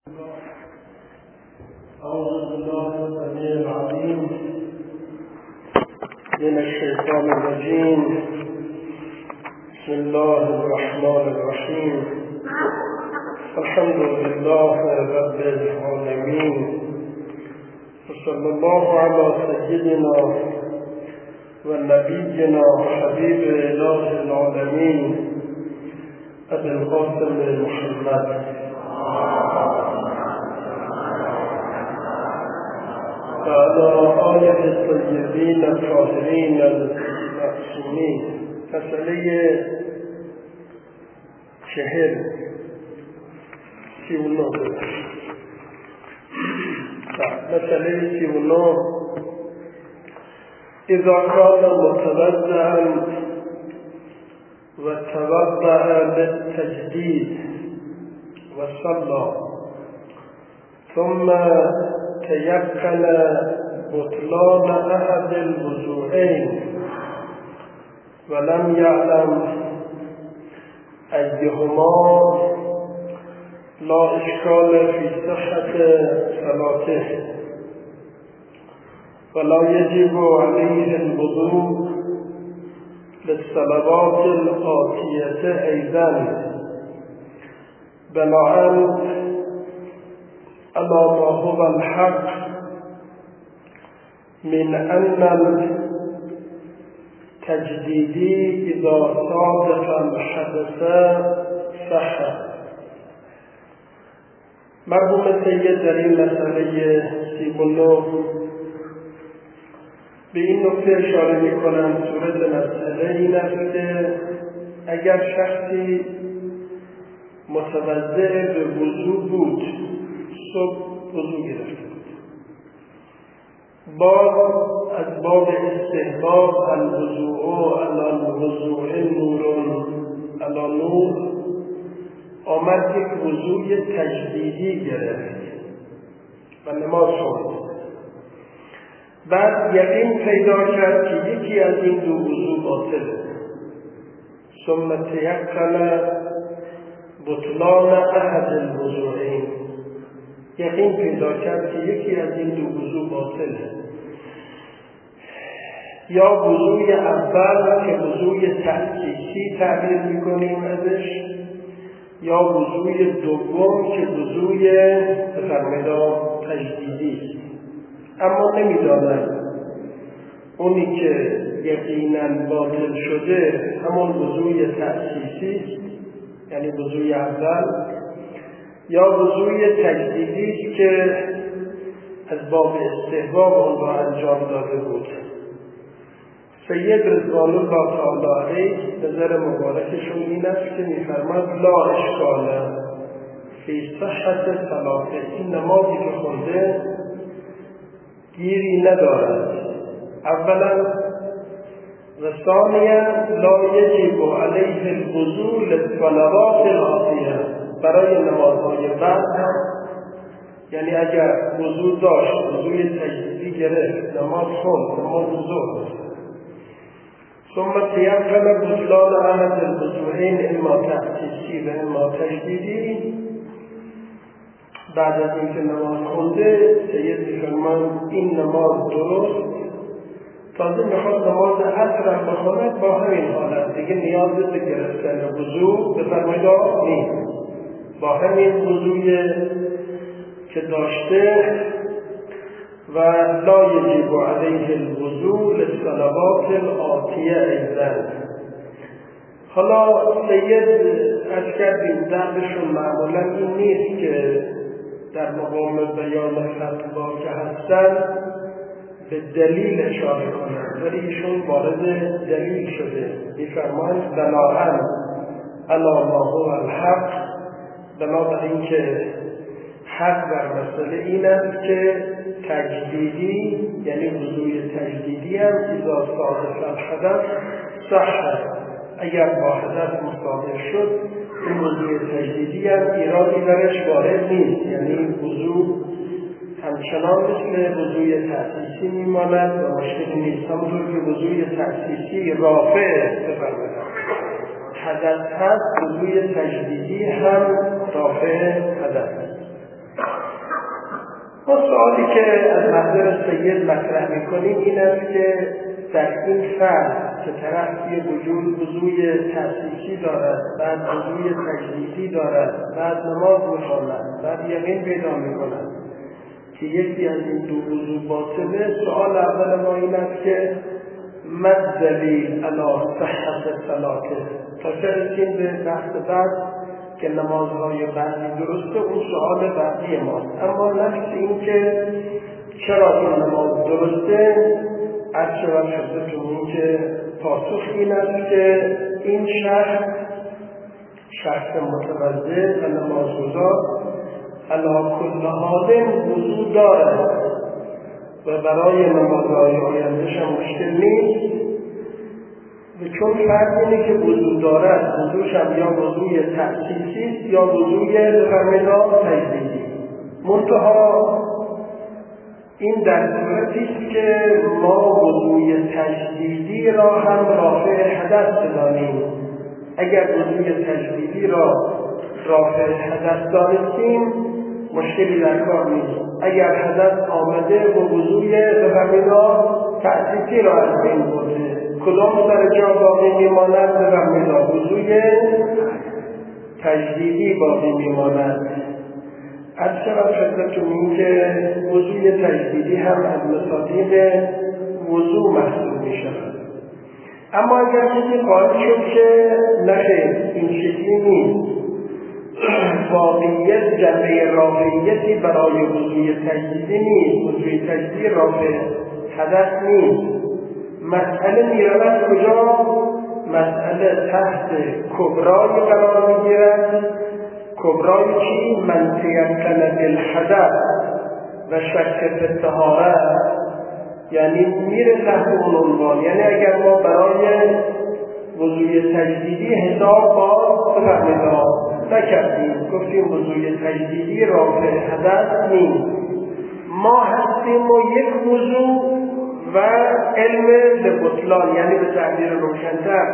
أعوذ بالله السميع العليم من الشيطان الرجيم. بسم الله الرحمن الرحيم. الحمد لله رب العالمين، وصلى الله على سيدنا ونبينا وحبيب إله العالمين أبي القاسم محمد وعلى آله الطيبين الطاهرين المعصومين. مسئله 39 مسئله 39 إذا كان متوضعا وتوضع للتجديد وصلى ثم تيقن بطلان أحد الوضوءين ولم يعلم أيهما لا إشكال في صحة صلاته، ولا يجب عليه الوضوء للصلوات الآتية أيضا، بناءً على ما هو الحق من أن التجديدي إذا صادف الحدث صح. مرحوم سید در این مسئله 39 به این نکته اشاره می‌کنند صورت مسئله این است که اگر شخصی متوضع به وضو بود، صبح وضو گرفته بود، باز از باب استحباب الوضوء علی الوضوء نور علی نور آمد یک وضوی تجدیدی گرفت و نماز خوند. بعد یقین پیدا کرد که یکی از این دو وضو باطله. ثم تیقن بطلان احد الوضوئین، یقین پیدا کرد که یکی از این دو وضو باطله، یا وضوی اول که وضوی تأسیسی تعبیر میکنیم ازش، یا وضوی دوم که وضوی تجدیدی است. اما نمیدانند اونی که یقیناً باطل شده همون وضوی تأسیسی است، یعنی وضوی اول، یا وضوی تجدیدی است که از باب استحباب آن را انجام داده بود. سید رضوان الله تعالی علیه نظر مبارکشون این است که می‌فرماد لا اشکال فی صحت صلاته، این نمازی که خونده گیری ندارد. اولا و ثانیا لا یجب علیه الوضوء للصلوات الآتیه، برای نمازهای بعد هم، یعنی اگر وضو داشت، وضوی تجدیدی گرفت، نماز خوند، نماز ظهر، ثم تیقن بطلان احد الوضوئین اما تأسیسی و اما تجدیدی، بعد از اینکه نماز خونده سید می‌فرماید این نماز درست، تازه میخواد نماز عصر هم بخواند، با همین حالت دیگه نیاز به گرفتن وضو به فرمایدار نیست، با همین وضوی که داشته. و لا یجب علیه الوضوء للصلوات الآتیه ایضا. حالا سید از کردیم دردشون معمولا این نیست که در مقام بیان فتوا که هستن به دلیل اشاره کنند، ولی ایشون وارد دلیل شده. می‌فرمایند بناءً علی ما هو الحق، بنابراین که حق بر مسئله این است که تجدیدی، یعنی وضوی تجدیدی هم اذا صادف الحدث صح، اگر با حدث مصادف شد این وضوی تجدیدی هم ایرادی درش وارد نیست، یعنی وضو همچنان مثل وضوی تأسیسی میماند و مشکلی نیست. همونطور که وضوی تأسیسی رافع بفرمایید حدث هست، وضوی تجدیدی هم رافع حدث است. ما سوالی که از محضر سید مطرح میکنیم این است که در این فرد که طرف یه وضوی تأسیسی دارد، بعد وضوی تجدیدی دارد، بعد نماز میخواند، بعد یقین پیدا میکند که یکی از این دو وضو باطله، سوال اول ما این است که دلیل علی صحت صلاته. تا چه رسیم به بحث بعد که نمازهای بعدی درسته، اون سوال بعدی ماست. اما نفس این که چرا این نماز درسته، از شما خدمتتون که پاسخ این است که این شخص متوضع و نمازگزار علی کل حال وضو دارد و برای نمازهای آینده‌ش هم مشکل نیست، و چون فرق اینه که وضو دارد، وضوش هم یا وضوی تأسیسی یا وضوی فرمدا تجدیدی. منتها این در صورتی است که ما وضوی تجدیدی را هم رافع حدث بدانیم. اگر وضوی تجدیدی را رافع حدث دانستیم مشکلی در کار نیست. اگر حدث آمده و وضوی فرمدا تأسیسی را از بین برده، کدام سر جا باقی میماند؟ فرمدا وضوی تجدیدی باقی میماند. از شرط خدمتتون این که وضوی تجدیدی هم از مصادیق وضو محسوب می شود. اما اگر کسی قائل شد که نخیر این شکلی نیست، واقعیت جنبه رافعیتی برای وضوی تجدیدی نیست، وضوی تجدیدی رافع حدث نیست، مسئله میرود کجا؟ مسئله تحت کبرای قرار میگیرد. کبرای چی؟ من تیقن بالحدث و شک فی طهارة، یعنی میره تحت اون عنوان. یعنی اگر ما برای وضوی تجدیدی حساب باز نکردیم، گفتیم وضوی تجدیدی رافع حدث نیست، ما هستیم و یک وضو و علم به بطلان، یعنی به تعبیر روشن‌تر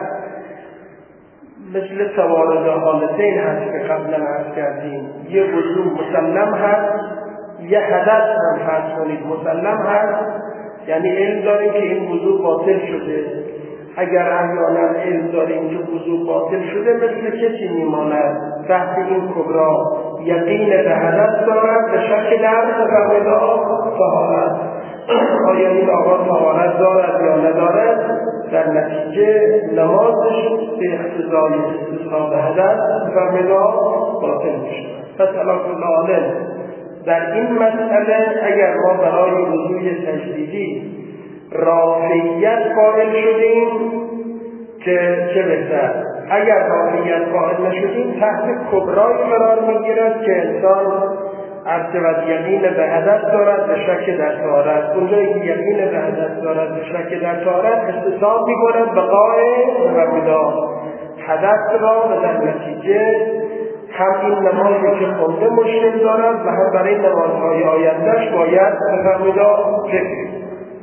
مثل توارد حالتین هست که قبلا عرض کردیم. یه وضو مسلم هست، یه حدث هم فرض کنید مسلم هست، یعنی علم داریم که این وضو باطل شده. اگر احیانا علم داریم که وضو باطل شده، مثل کسی میماند تحت این کبرا، یقین به حدث دارد به شک در طهارت. آیا این آقا طهارت دارد یا ندارد؟ در نتیجه نمازش به اقتضای استصحاب حدث فرمدا باطل میشه. پس علی کل حال در این مسئله اگر ما برای وضوی تجدیدی رافعیت قائل شدیم که چه بهتر، اگر رافعیت قائل نشدیم تحت کبرای قرار میگیرد که انسان ارتباط یقین به حدث دارد به شک در طهارت. اونجایی که یقین به حدث دارد به شک در طهارت استصحاب میکند بقای فرمدا حدث را، و در نتیجه هم این نمازی که خونده مشکل دارد و هم برای نمازهای آیندهش باید فرمدا فکر.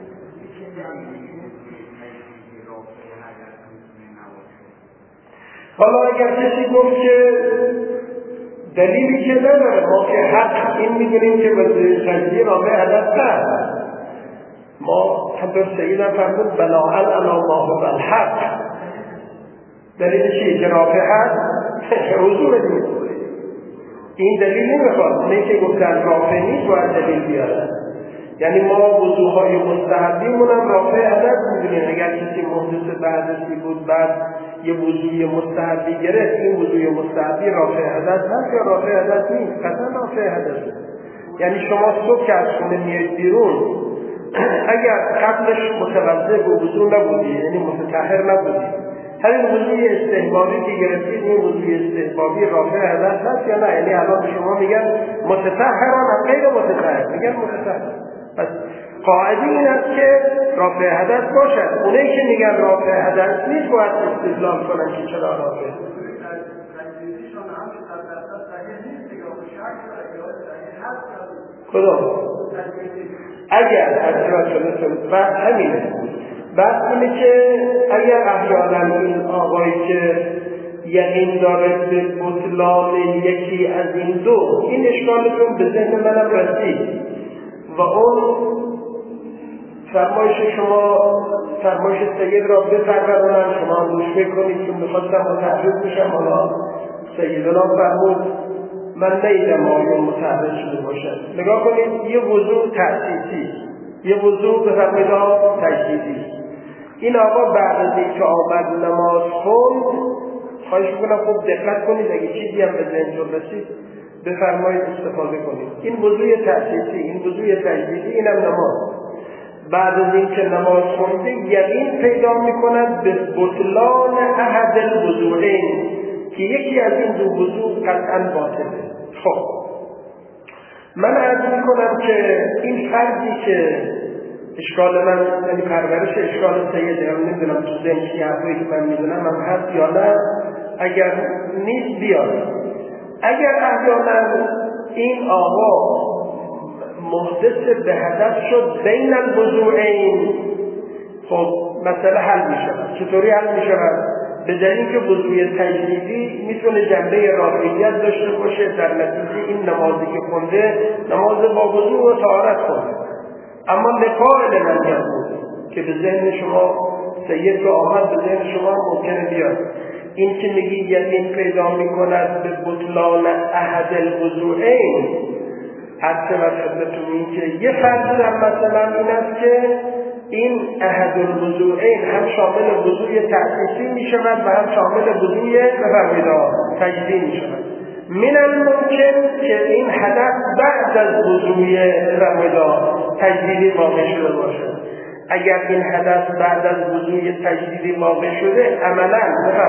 حالا اگر کسی گفت که دلیلی که نداره، ما که حق این میگیریم که به تجدید رافع حدث هست، ما حضرت سید فرمود بناءً علی ما هو الحق. دلیل چی؟ که رافع هست حضور دید. این دلیل نمیخواد، نه که گفتن رافع نیست باید دلیل بیارن. یعنی ما وضوهای مستحبیمون هم رافع حدث میدونیم. اگر کسی محدث به حدثی بود بعد یه وضوی مستحبی گرفت، این وضوی مستحبی رافع حدث هست یا رافع حدث نیست؟ قطعا رافع حدث. یعنی شما صبح که از خونه میاید بیرون، اگر قبلش متوضع به وضو نبودی، یعنی متطهر نبودی، همین وضوی استحبابی که گرفتید، این وضوی استحبابی رافع حدث هست یا نه؟ یعنی الان به شما میگن متطهران هم غیر متطهر، میگن متطهر. پس قاعده این است که رافع حدث باشد. اونایی که میگن رافع حدث نیست باید استدلال کنن که چرا رافع. کدوم؟ اگر بحث همینه. بحث اینه که اگر احیانا این آقایی که یقین داره به بطلان یکی از این دو، این اشکالتون به ذهن منم رسید، و اون فرمایش سید را بفرمایید، شما هم گوش بکنید، چون میخواستم متعرض بشم. حالا سیدنا فرمود من نیدم آیون متعرض شده باشد. نگاه کنید، یه وضوع تأسیسی، یه وضوع بفرمایید تجدیدی. این آقا بعد از اینکه آمد نماز خوند، خواهش میکنم خوب دقت کنید، اگه چیزی هم به ذهنتون رسید بفرمایید استفاده کنید. این وضوع تأسیسی، این وضوع تجدیدی، اینم نماز. بعد از اینکه نماز خونده یقین پیدا میکند به بطلان احد الوضوعین، که یکی از این دو وضوع قطعا باطله. خب من عرض میکنم که این فردی که اشکال من، یعنی پرورش اشکال سیده، هم نمیدونم تو ذهنی حرفایی که من میدونم هم هست یا نه، اگر نیست بیاد. اگر احیانا این آقا محدث به هدف شد بین الوضوعین، خب مسئله حل میشود. چطوری حل میشود؟ به دلیل که وضوع تجدیدی میتونه جنبه رافعیت داشته باشه، در نتیجه این نمازی که خونده نماز با وضوع و طهارت خونده، اما لقائل من بود که به ذهن شما سید که آمد به ذهن شما ممکنه بیاد. این که میگی یقین پیدا میکند به بطلان احد الوضوعین، حتی و خدمتون این که یه فرض هم مثلا این است که این احد الوضوعین هم شامل وضوع تأسیسی میشود و هم شامل وضوع تجدیدی میشود. من الممکن که این هدف بعد از وضوع تجدیدی واقع شده باشد. اگر این هدف بعد از وضوع تجدیدی واقع شده، عملا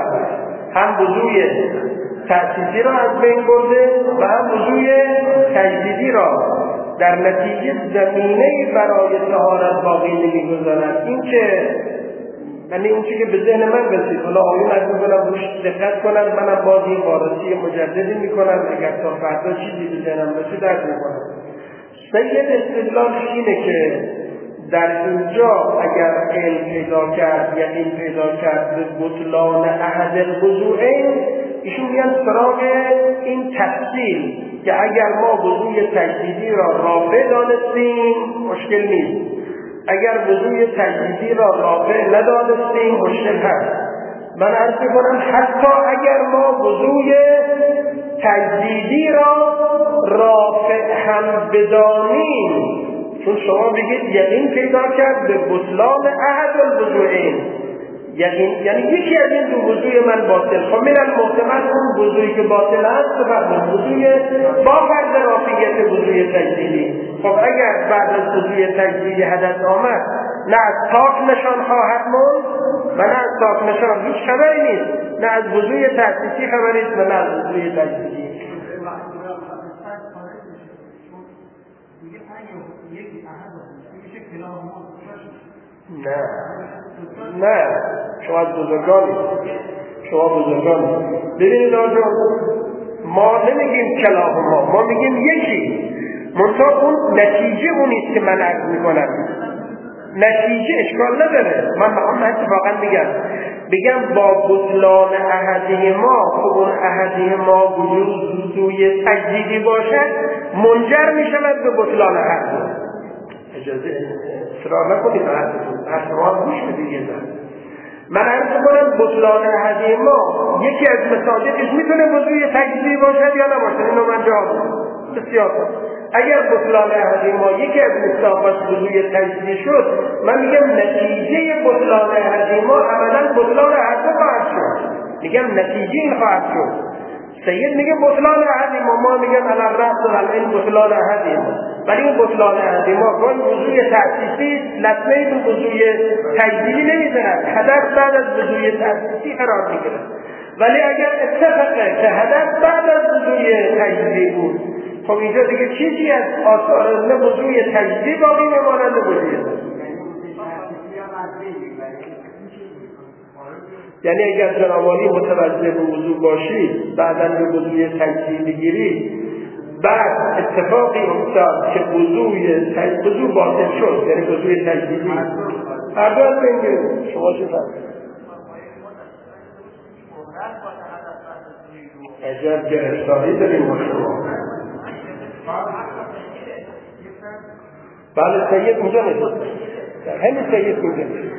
هم وضوع تأسیسی را از بین برده و هم وضوع تجدیدی را در نتیجه زمینه‌ای برای طهارت باقی نمی‌گذارد. این که یعنی اون چیزی که به ذهن من رسید، حالا آیون از می‌کنم روش دقت کنم، منم باز این وارسی مجددی می‌کنم، اگر تا فردا چیزی به ذهنم رسید درک می‌کنم. سید استدلالش اینه که در اینجا اگر علم پیدا کرد، یقین پیدا کرد به بطلان احد الوضوعین، ایشون میگن سراغ این تفصیل که اگر ما وضوع تجدیدی را رافع دانستیم مشکل نیست، اگر وضوع تجدیدی را رافع ندانستیم مشکل هست. من عرض می‌کنم حتی اگر ما وضوع تجدیدی را رافع هم بدانیم، چون شما بگید یقین پیدا کرد به بطلان احد الوضوعین، یعنی یکی از این دو وضوع من باطل. خب من المحتمل اون وضوعی که باطل است وضوع با فرض رافعیت وضوع تجدیدی. خب اگر بعد از وضوع تجدیدی حدث آمد، نه از تاک نشان خواهد موند و نه از تاک نشان هیچ خبری نیست، نه از وضوع تأسیسی خبری نیست و نه از وضوع تجدیدی. نه شما بزرگانی ببینید آنجا ما نمیگیم کلاهما، ما میگیم یکی، منطقه اون نتیجه اونیست که من عرض میکنم. نتیجه اشکال نداره، من اتفاقا بگم با بطلان احدی ما، که اون احدی ما وضوع تجدیدی باشد منجر میشود به بطلان احدی. اجازه اصرار نکنید حرف ما گوش بدید. من عرض کنم بطلان احدی ما یکی از مصادیقش میتونه وضوع تجدیدی باشد یا نباشد. اینو من جواب بسیار کنم. اگر بطلان احدی ما یکی از مصادیقش وضوع تجدیدی شد، من میگم نتیجه بطلان احدی ما عملا بطلان احدی خواهد شد. میگم نتیجه این خواهد شد. سید میگه بطلان احدی ما میگم الان رأس و این بطلان احدی ما، ولی این بطلان احدی ما با وضوع تأسیسی لطمه به وضوع تجدیدی نمیزند، هدف بعد از وضوع تأسیسی قرار میگیره. ولی اگر اتفاقه که هدف بعد از وضوع تجدیدی بود، خب اینجا دیگه چیزی از آثار نه وضوع تجدیدی باقی میماند نه وضوع. یعنی اگر جنابالی متوجه به وضوع باشید، بعداً به وضوع تجدیدی گیرید، بعد اتفاقی افتاد که وضوع باطل شد، یعنی وضوع تجدیدی هر دو از بینگید شما چه فرد؟ عجب گرفتاری داریم با شما. بله سید اونجا نشد، همین سید اونجا نشد.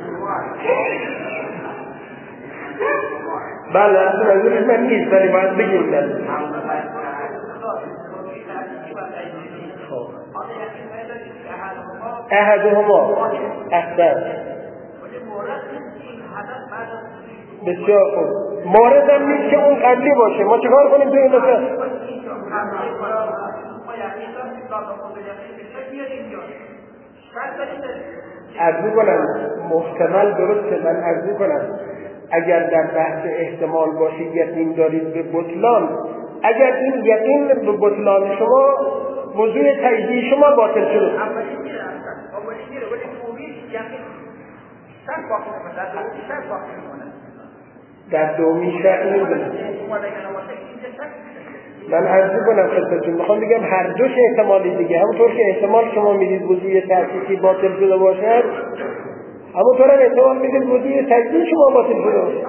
بله اصلا منظورش من نیست، ولی باید بگیم بله. احدهما احسن، بسیار خوب. مورد هم نیست که اون قبلی باشه، ما چکار کنیم تو این نکته؟ عرض کنم محتمل درسته، من عرض کنم اگر در بحث احتمال باشه یقین دارید به بطلان، اگر این یقین به بطلان شما وضوح تجزیه شما باطل شده. در دومی شک نمیدونم. من عرض کنم خدمتتون، میخوام بگم هر دوش احتمالی دیگه، همونطور که احتمال شما میدید وضوح تأسیسی باطل شده باشد، همونطور هم احتمال میدید وضوح تجزیه شما باطل شده باشد.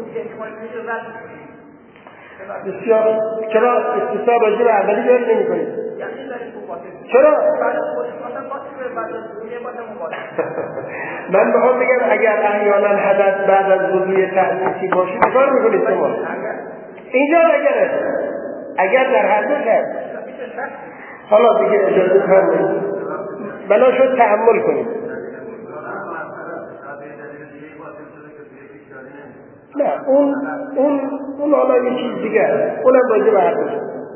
بسیار. چرا استصحاب راجع به اولی جاری نمی کنید؟ چرا؟ من میخوام بگم اگر احیانا حدث بعد از وضوح تأسیسی باشه چیکار میکنید شما؟ اینجا اگر در هر دو هست، حالا دیگه اجازه فرمایید بنا شد تأمل کنید. نه اون حالا یه چیز دیگه است، اونم راجع به حرفش.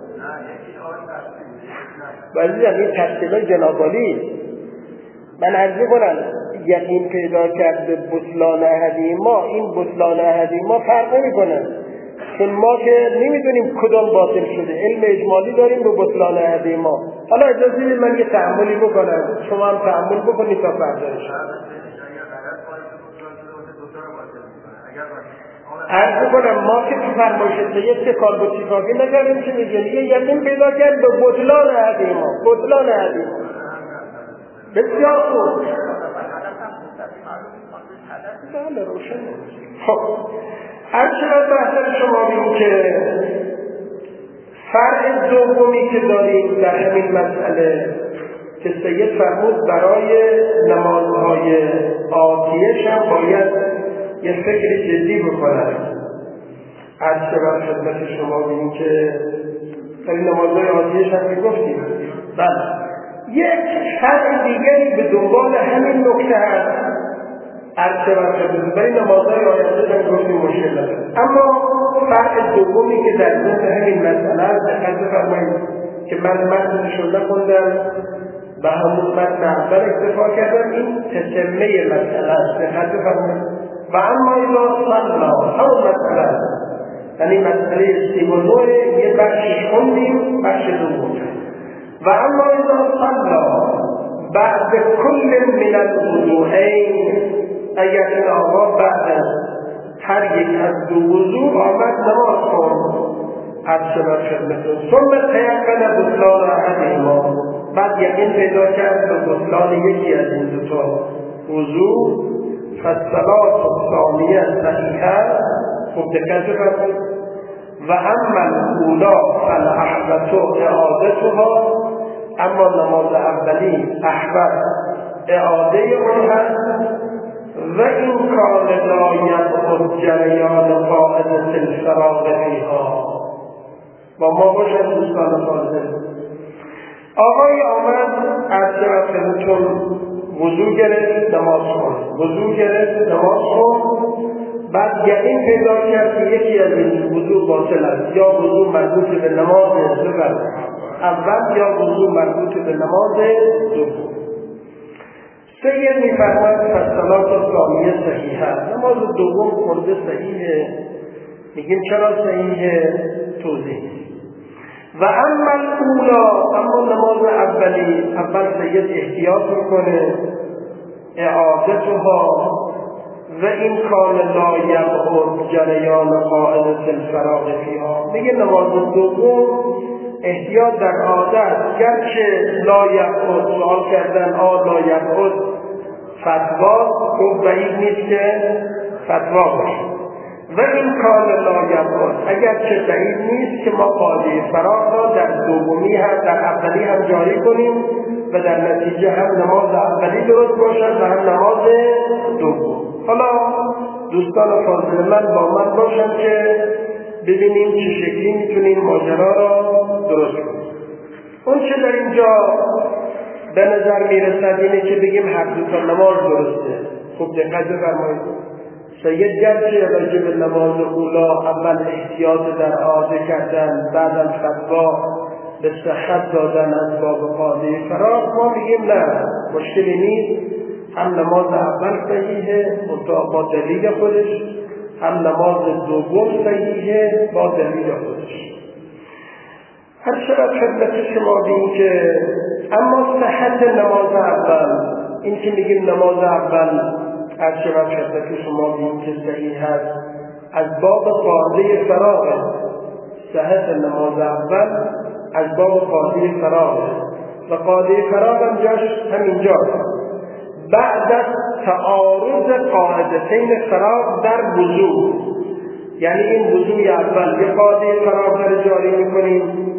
ولی این تفصیل جنابالی من عرض کنم یقین پیدا کرد به بطلان احدی ما، این بطلان احدی ما فرق نمی‌کنه، چون ما که نمیدونیم کدام باطل شده، علم اجمالی داریم به بطلان احدی ما. حالا اجازه بدید من یه تأملی بکنم، شما هم تأمل بکنید تا فرداش. عرض کنم ما که تو فرمایش سید تکال با چیکاگی نکردیم که میگه یقین پیدا کرد به بطلان احدی ما، بطلان احدی ما. بسیار خوب. بله روشن. خب هر چقدر بحث شما بگیم که فرع دومی که داریم در همین مسئله که سید فرمود برای نمازهای آتیش هم باید یه فکر جدی بکنن. از چقدر خدمت شما بگیم که در نمازهای آتیش هم میگفتیم. بله یک فرع دیگری به دنبال همین نکته هست. عرض برخدمت برای نمازهای آینده هم گفتیم مشکل نداره، اما فرق دومی که در ذهن همین مسئله است دقت بفرمایید که من متنش رو نخوندم و همون متن اول اکتفا کردم، این تتمه مسئله است. دقت بفرمایید و اما اذا صلی همون مسئله است، یعنی مسئله 39 یه بخشش خوندیم، بخش دوم و اما اذا صلی بعد کل من الوضوئین، اگر این آقا بعد از هر یک از دو وضوع آمد نماز کن، عرض بر خدمتون ثم تیقن بطلان احدهما، بعد یقین پیدا کرد به بطلان یکی از این دوتا وضوع، فالصلاة الثانیه صحیحه. خوب دقت بفرمایید و اما الاولی فالاحوط اعادتها، اما نماز اولی احوط اعاده اون هست و این کار لا یبعد جریان فائدة الفراغ فیها. با ما باشد دوستان فاضل، آقای آمد از خدمتتون وضو گرفت نماز کن، وضو گرفت نماز کن، بعد یقین پیدا کرد که یکی از این وضو باطل است، یا وضو مربوط به نماز اول یا وضو مربوط به نماز دوم. سید می‌فرماید فالصلاة الثانیه صحیحه، نماز دوم خورده صحیحه. میگیم چرا صحیحه؟ توضیح. و اما الاولی، اما نماز اولی اول سید احتیاط میکنه اعادتها و این کان لا یبعد جریان قاعده الفراغ فیها. میگه نماز دوم احتیاط در عادت، گرچه لا یبعد سوال کردن لا یبعد فتوا خوب بعید نیست که فتوا باشه و این کان لا یبعد، اگر چه بعید نیست که ما قاعده فراغ را در دومی هم در اولی هم جاری کنیم و در نتیجه هم نماز اولی درست باشد و هم نماز دوم. حالا دوستان فاضل من با من باشن که ببینیم چه شکلی میتونیم ماجرا را درست کنیم. اون چه در اینجا به نظر میرسد اینه که بگیم هر دو تا نماز درسته. خوب دقت بفرمایید. سید گرچه راجع به نماز اولا اول احتیاط در عاده کردن، بعد از فتوا به صحت دادن از باب قاعده فراغ، ما میگیم نه مشکلی نیست، هم نماز اول صحیحه با دلیل خودش، هم نماز دوم صحیحه با دلیل خودش. هر شبت خدمت شما بیم که اما صحت نماز اول، این که میگیم نماز اول هر شبت خدمت شما بیم که صحیح هست از باب قاعده فراغ، صحت نماز اول از باب قاعده فراغ و قاعده فراغ هم جاش همینجاست. بعد از تعارض قاعدتین فراغ در وضو، یعنی این وضوی اول یه قاعده فراغ در جاری میکنیم،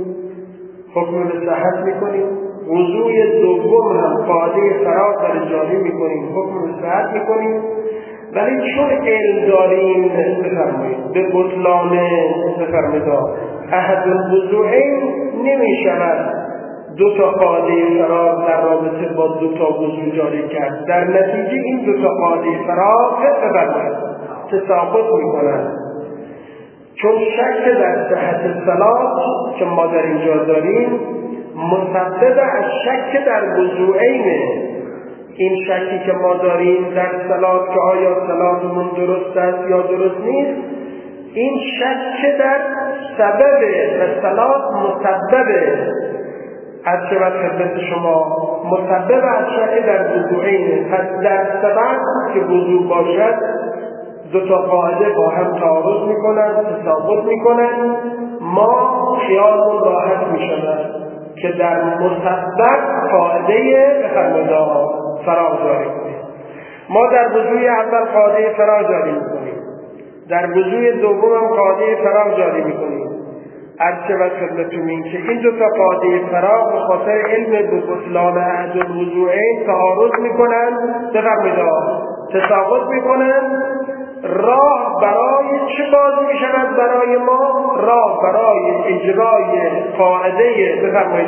حکم به صحت میکنیم، وضوی دوم هم قاعده فراغ در جاری میکنیم، حکم به صحت میکنیم. ولی چون علم داریم بفرمایید به بطلان بفرمایید احد الوضوئین نمیشود دو تا قاعده فراغ در رابطه با دو تا وضو جاری کرد. در نتیجه این دو تا قاعده فراغ بفرمایید تساقط میکنند، چون شک در صحت صلات که ما در اینجا داریم مسبب از شک در وضوئینه. این شکی که ما داریم در صلات که آیا صلاتمون درست است یا درست نیست، این شک در سبب و صلات مسبب از شبت خدمت شما مسبب از شک در وضوئینه. پس در سبب که وضو باشد دو تا قاعده با هم تعارض میکنن، تساقط میکنن، ما خیالمون راحت میشود که در مسبب قاعده بفرمایید فراغ جاری کنیم. ما در وضوی اول قاعده فراغ جاری میکنیم، در وضوی دوم هم قاعده فراغ جاری میکنیم. هرچه و خدمتون این که این دو تا قاعده فراغ به خاطر علم به بطلان احد الوضوئین تعارض میکنن، بفرمایید تساقط میکنن. راه برای چه باز میشود برای ما؟ راه برای اجرای قاعده بفرمایید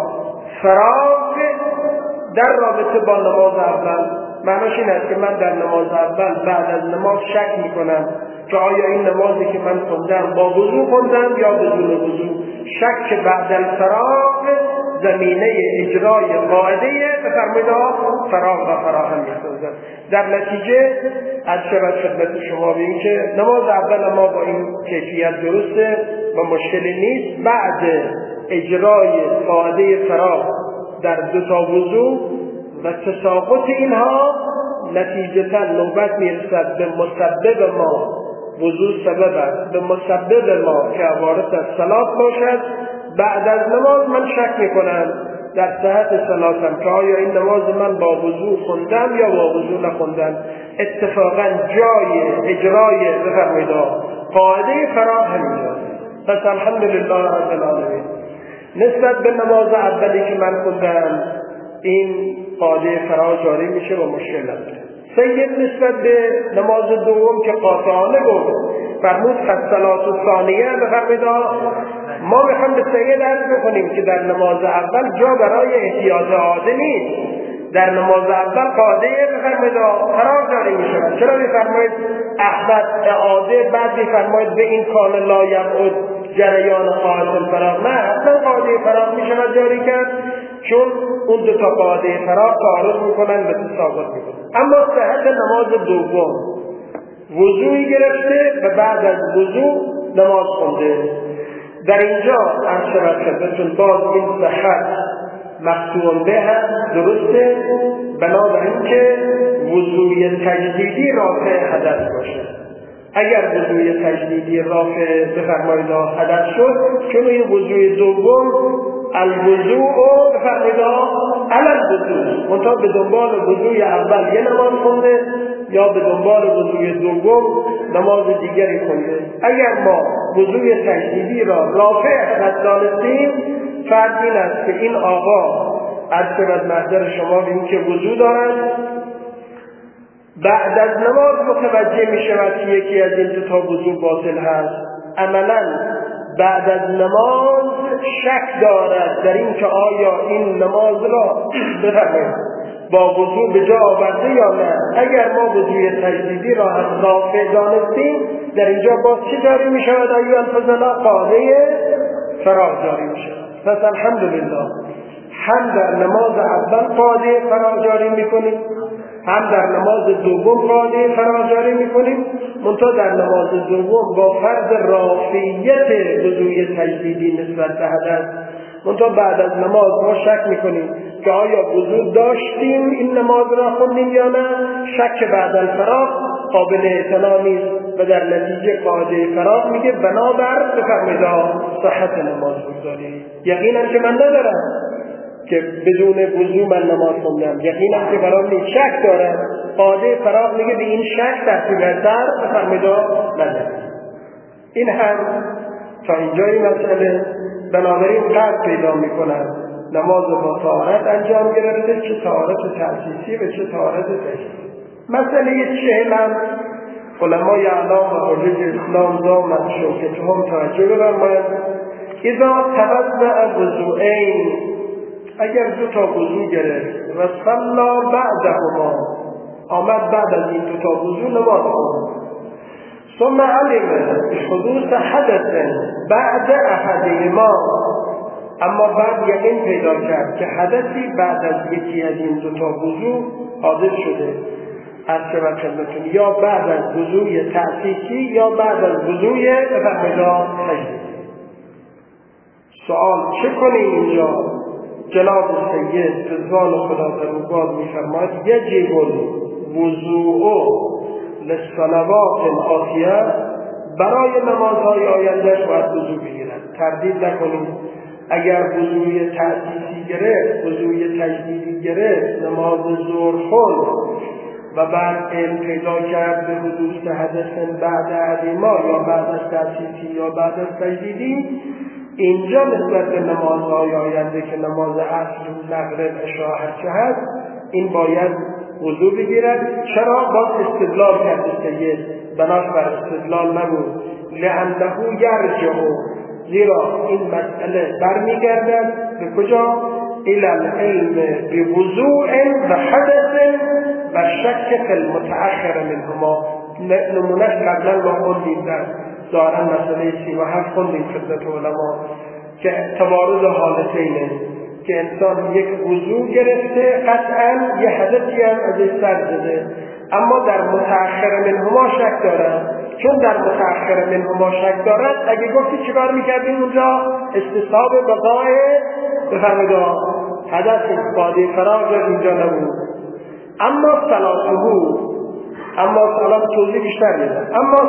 فراغ در رابطه با نماز اول. معناش این است که من در نماز اول بعد از نماز شک میکنم که آیا این نمازی که من خوندم با وضو خوندم یا بدون وضو. شک بعد الفراغ زمینه اجرای قاعده بفرمایید فراغ و فراهم می‌سازد. در نتیجه از شبت خدمت شما بگیم که نماز اول ما با این کیفیت درسته و مشکلی نیست. بعد اجرای قاعده فراغ در دو تا وضو و تساقط اینها نتیجتا نوبت میرسد به مسبب ما. وضو سبب است، به مسبب ما که عبارت از صلات باشد. بعد از نماز من شک میکنم در صحت صلاتم که آیا این نماز من با وضو خوندم یا با وضو نخوندم. اتفاقا جای اجرای بفرمایید قاعده فراغ همینجاست. پس الحمدلله رب العالمین نسبت به نماز اولی که من خوندم این قاعده فراغ جاری میشه و مشکل نداره. سید نسبت به نماز دوم که قاطعانه گفت فرمود الصلاة الثانیه بفرمایید ما میخوام به سید عرض بکنیم که در نماز اول جا برای احتیاط عاده نیست. در نماز اول قاعده بفرمایید فراغ جاری میشه. چرا میفرمایید احبت اعاده بعد میفرمایید به این کان لا یبعد جریان قاعده الفراغ؟ نه، اصلا قاعده فراغ میشه جاری کرد چون اون دو تا قاعده فراغ تعارض میکنن و تساقط میکنن. اما صحت نماز دوم وضوئی گرفته و بعد از وضو نماز خونده. در اینجا ارشد خدمتتون باز این صحت مقطوع به هم درسته، بنابراین که وضوی تجدیدی رافع حدث باشه. اگر وضوی تجدیدی رافع بفرمایید حدث شد، چون این وضوی دوم الوضوء بفرمایید علی الوضوء، منتها به دنبال وضوی اول یه نماز خونده یا به دنبال وضوی دوم نماز دیگری خونده. اگر ما وضوی تجدیدی را رافع حدث دانستیم، فرض این است که این آقا عرض شود محضر شما به این که وضو دارد، بعد از نماز متوجه می شود که یکی از این دو تا وضو باطل هست. عملا بعد از نماز شک دارد در این که آیا این نماز را بفرمایید با وضو به جا آورده یا نه. اگر ما وضوی تجدیدی را هم رافع دانستیم، در اینجا باز چه جاری می شود؟ آیا انفضلا قاعده فراغ جاری می شود. پس الحمدلله هم در نماز اول قاعده فراغ جاری می کنیم، هم در نماز دوم قاعده فراغ جاری می کنیم. منتها در نماز دوم با فرض رافعیت وضوی تجدیدی نسبت به حدث، منتها بعد از نماز ما شک میکنیم که آیا وضو داشتیم این نماز را خوندیم یا نه. شک بعد الفراغ قابل اعتنا نیست و در نتیجه قاعده فراغ میگه بنابر بفرمایید صحت نماز بگذاری. یقینا که من ندارم که بدون وضو من نماز خوندم، یقینا که برام نیست، شک دارم. قاعده فراغ میگه به این شک ترتیب‌اثر بفرمایید ندارم. این هم تا اینجای مسئله. بنابراین قطع پیدا میکنن نماز با طهارت انجام گرفته، چه طهارت تأسیسی و چه طهارت تجدیدی. مسئله 40 هم علمای اعلام و حجج اسلام دامت شوکتهم توجه بفرمایند. اذا توضأ وضوئین، اگر دو تا وضو گرفت و صلا بعدهما، آمد بعد از این دو تا وضو نماز خوند، ثم علم حدوث حدث بعد احدهما، اما بعد یقین پیدا کرد که حدثی بعد از یکی از این دو تا وضو حادث شده، عرض خدمتتون یا بعد از وضوی تأسیسی یا بعد از وضوی بفرمایید تجدیدی. سوال چه کنیم اینجا؟ جناب سید رضوان خدا در او باد می‌فرماید یجب الوضوء للصلوات الآتیه، برای نمازهای آینده باید وضو بگیرد. تردید نکنید، اگر وضوی تأسیسی گرفت، وضوی تجدیدی گرفت، نماز ظهر خوند و بعد علم پیدا کرد به حدوث حدث بعد عظیما یا بعد از تأسیسی یا بعد از تجدیدی، اینجا نسبت به نمازهای آینده که نماز عصر، مغرب، عشا هرچه هست، این باید وضو بگیرد. چرا؟ باز استدلال کرد سید، بناش بر استدلال نبود، لأنه یرجع، زیرا این مسئله برمیگردد به کجا؟ الی العلم بوضوء و حدث و شک فی المتأخر منهما. نمونش قبلا ما خوندیم در ظاهرا مسئله 37 خوندیم خدمت علما که تبارز حالتینه، که انسان یک وضو گرفته، قطعا یه حدثی هم ازش سر زده، اما در متأخر منهما شک دارد. چون در متأخر منهما شک دارد، اگه گفتی چیکار میکردیم اونجا؟ استصحاب بقای بفرمایید حدث قاعده فراغ اینجا نبود. اما صلات توضیح بیشتر میدن.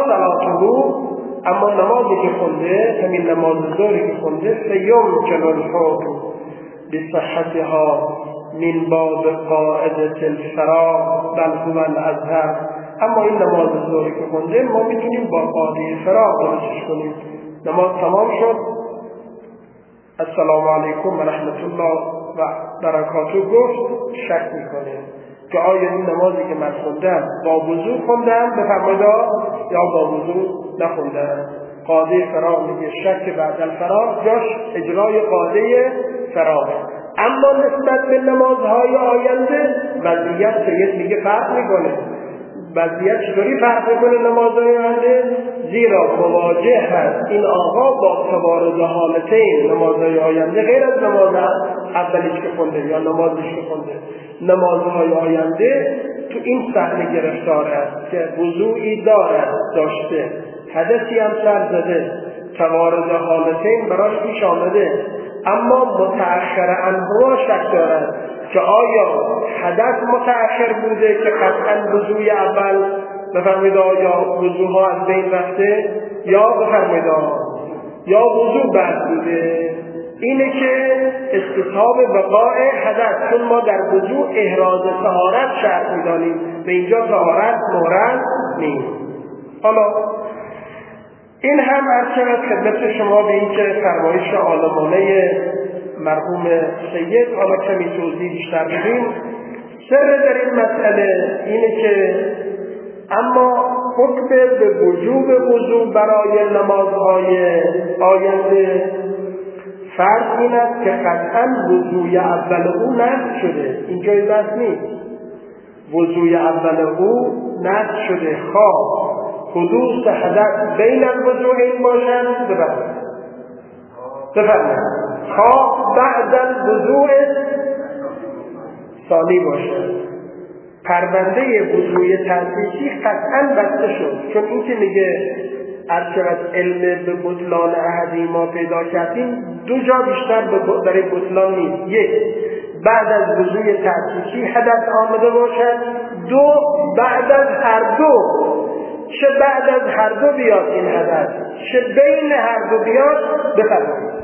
اما نمازی که خونده، همین نماز ظهری که خونده، سیمکن الحکم بصحتها من باب قاعده الفراغ بل هو الازهر. اما این نماز ظهری که خونده ما میتونیم با قاعده فراغ درستش کنیم. نماز تمام شد، السلام علیکم و رحمت الله و برکاته گفت، شک میکنه که آیا این نمازی که من خوندم با وضو خوندم بفرمایید یا با وضو نخوندم. قاعده فراغ میگه شک بعد الفراغ جاش اجرای قاعده فراغ. اما نسبت به نمازهای آینده وضعیت سید میگه فرق میکنه. وضعیت چطوری فرق میکنه نمازهای آینده؟ زیرا مواجه هست این آقا با تبارز حالتین نمازهای آینده، غیر از نماز اولیش که خونده یا نمازش که خونده. نمازهای آینده تو این صحنه گرفتار است که وضوعی داشته، حدثی هم سر زده، تبارز حالتین براش پیش آمده، اما متأخر عنهما شک دارد که آیا حدث متأخر بوده که قطعا وضوی اول بفرمایید یا وضوها از بین رفته، یا بفرمایید یا وضو بعد بوده. اینه که استصحاب وقاع حدث، چون ما در وضو احراز طهارت شرط می‌دانیم، به اینجا طهارت مورد نیست. حالا این هم عرض شود خدمت شما به این که فرمایش عالمانه مرحوم سید، حالا کمی توضیح بیشتر بدیم. سر در این مسئله اینه که اما حکم به وجوب وضو برای نمازهای آینده فرض این است که قطعا وضوی اول او نقض شده. اینجای بحث نیست. وضوی اول او نقض شده، خواه حدوث حدث بین الوضوئین باشد بفرمایید، خواه بعد الوضوء ثانی باشد. پرونده وضوی تأسیسی قطعا بسته شد، چون این که میگه هرچقدر علم به بطلان احدی ما پیدا کردیم، دو جا بیشتر برای بطلان نیست. یک، بعد از وضوی تأسیسی حدث آمده باشد. دو، بعد از هر دو، چه بعد از هر دو بیاد این حدث، چه بین هر دو بیاد بفرمایید.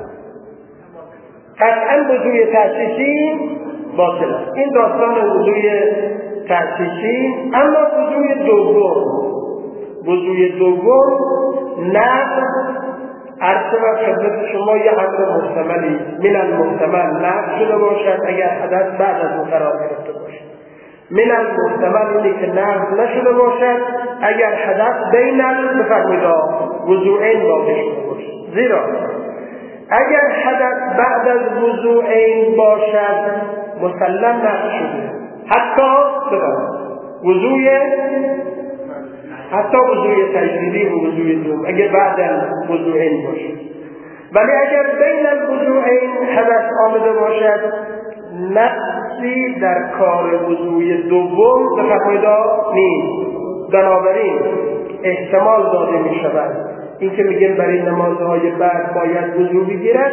قطعا وضوی تأسیسی باطل است. این داستان وضوی تأسیسی. اما وضوی دوم نقض عرض و خدمت شما یه امر محتملی من المحتمل نقض شده باشد اگر حدث بعد از اون قرار گرفته باشد. من المحتمل اینه که نقض نشده باشد اگر حدث بین بفرمایید وضوئین واقع شده باشد. زیرا اگر حدث بعد از وضوئین باشد مسلم نقض شده، حتی وضوی تجدیدی و وضوی دوم اگر بعد از وضوئین باشد. ولی اگر بین الوضوئین حدث آمده باشد نقصی در کار وضوی دوم بفرمایید نیست. بنابراین احتمال داده می شود این که میگن برای نمازهای بعد باید وضو بگیرد،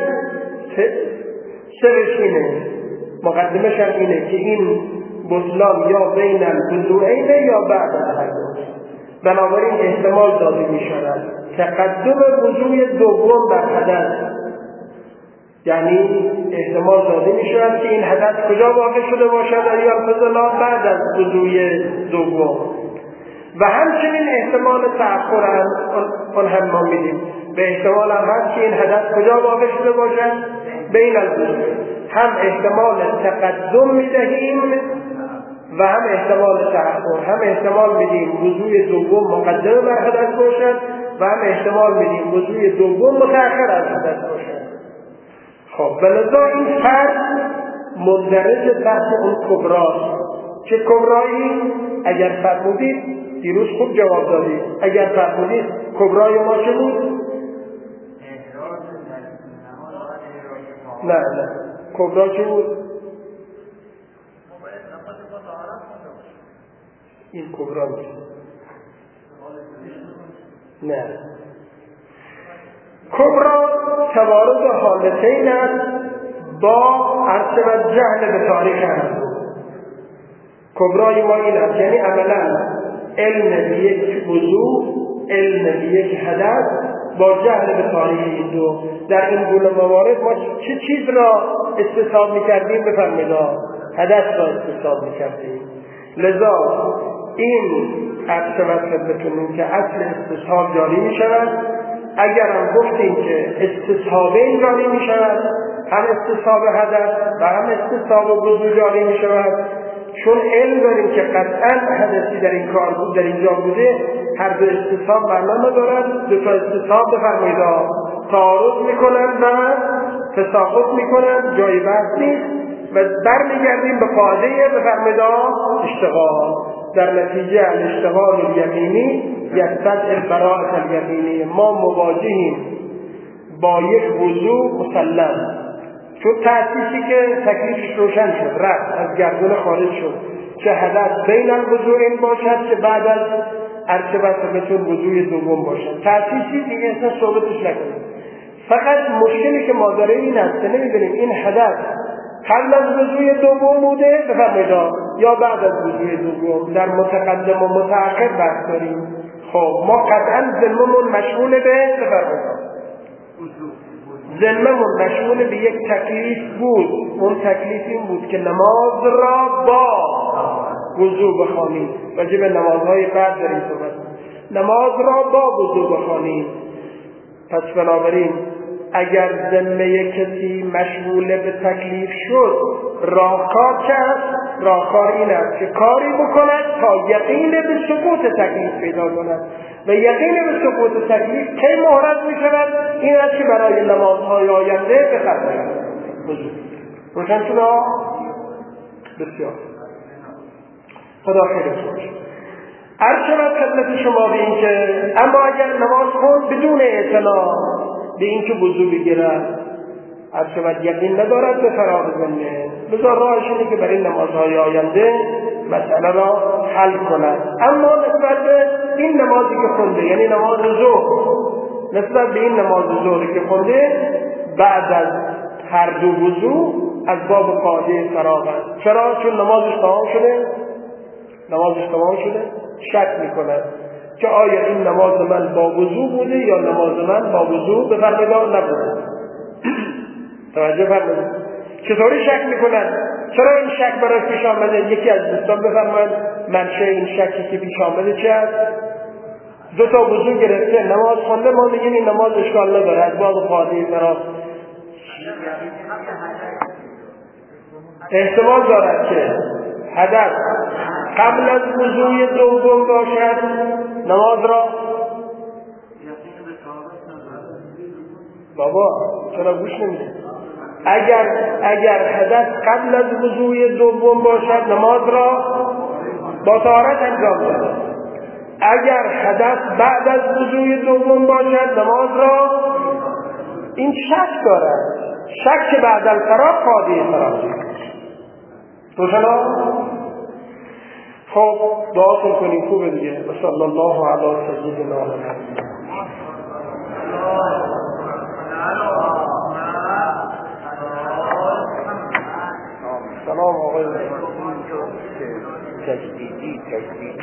سرش اینه، مقدمش هم اینه که این بطلان یا بین الوضوئین یا بعد از هر دو. بنابراین احتمال داده می شود تقدم وضوی دوم بر حدث، یعنی احتمال داده می شود که این حدث کجا واقع شده باشد یا فضلا بعد از وضوی دوم. و همچنین احتمال تأخر اون هم ما میدیم. به احتمال هم هست که این حدث کجا واقع شده باشد بین الوضوئین. هم احتمال تقدم میدهیم و هم احتمال تأخر. هم احتمال میدیم وضوی دوم مقدم بر حدث باشد و هم احتمال میدیم وضوی دوم متأخر از حدث باشد. خب ولذا این فرض مندرج تحت اون کبراست. چه کبرایی؟ اگر فرمودید دیروز خوب جواب دادید. اگر فرمودید کبرای ما چه بود؟ نه کبرا چه بود؟ این کبرا بود. نه، کبرا توارد حالتین است با عرض و جهل به تاریخ هم. کبرای ما این است، یعنی عملا علم به یک وضو، علم به یک حدث با جهل به تاریخ این دو. در این گونه موارد ما چه چیز را استصحاب می‌کردیم؟ بفرمایید حدث را استصحاب می‌کردیم. لذا این عرض و خدمتتون که اصل استصحاب جاری می‌شود. اگر هم گفتیم که استصحابین جاری می‌شود، هم استصحاب حدث و هم استصحاب وضو جاری می‌شود، چون علم داریم که قطعا حدثی در این کار بود، در اینجا بوده. هر دو استصحاب معنا ندارد. دو تا استصحاب بفرمایید تعارض میکنند و تساقط میکنند، جای بحث نیست و برمیگردیم به قاعده بفرمایید اشتغال. در نتیجه الاشتغال الیقینی یقتضی البراءة الیقینی. ما مواجهیم با یک وضو مسلم، چون تأسیسی که تکلیفش روشن شد، رفت از گردون خارج شد، چه حدث بین الوضوئین باشد چه بعد از عرض و خدمتتون وضوی دوم باشد. تأسیسی دیگه اصلا صحبتش نکنیم. فقط مشکلی که ما داریم این است که نمی‌دونیم این حدث قبل از وضوی دوم بوده بفرمایید یا بعد از وضوی دوم. در متقدم و متأخر بحث داریم. خب ما قطعا ذممون مشمول به بفرمایید ذممون مشمول به یک تکلیف بود. اون تکلیف این بود که نماز را با وضو بخوانید. راجع به نمازهای بعد داریم صحبت. نماز را با وضو بخوانید. پس بنابراین اگر ذمه کسی مشغول به تکلیف شد، راهکار چه است؟ راهکار این است که کاری بکند تا یقین به سقوط تکلیف پیدا کند و یقین به سقوط تکلیف کی مهرت می شود؟ این است که برای نمازهای آینده بخواهد وضو. روشن شد؟ بسیار خدا خیرتون باشه. عرض شود خدمت شما به این که اما اگر نماز خود بدون اعتنا به این که وضو بگیرد، عرض شود یقین ندارد به فراغ ذمه، بذار راهش اینه که برای نمازهای آینده مسئله را حل کند. اما نسبت به این نمازی که خونده، یعنی نماز ظهر، نسبت به این نماز ظهری که خونده بعد از هر دو وضو از باب قاعده فراغ است. چرا؟ چون نمازش تمام شده شک میکند که آیا این نماز من با وضو بوده یا نماز من با وضو به فرمدار نبوده. توجه فرمایید. چطوری شک میکنن؟ چرا این شک برای پیش آمده؟ یکی از دوستان بفرمایید منشه این شکی که پیش آمده چه است؟ دو تا وضو گرفته نماز خونده، ما میگیم این نماز اشکال نداره از باب قاعده فراغ. احتمال دارد که حدث قبل از وضوی دوم باشد نماز را. بابا چرا گوش نمیده؟ اگر حدث قبل از وضوی دوم باشد نماز را با طهارت انجام دهد. اگر حدث بعد از وضوی دوم باشد نماز را، این شک دارد، شک بعد الفراغ قاعده فراغ. روشنا؟ خب دعا کنیم خوبه دیگه. صلی الله علی سیدنا محمد. سلام آقای تجدیدی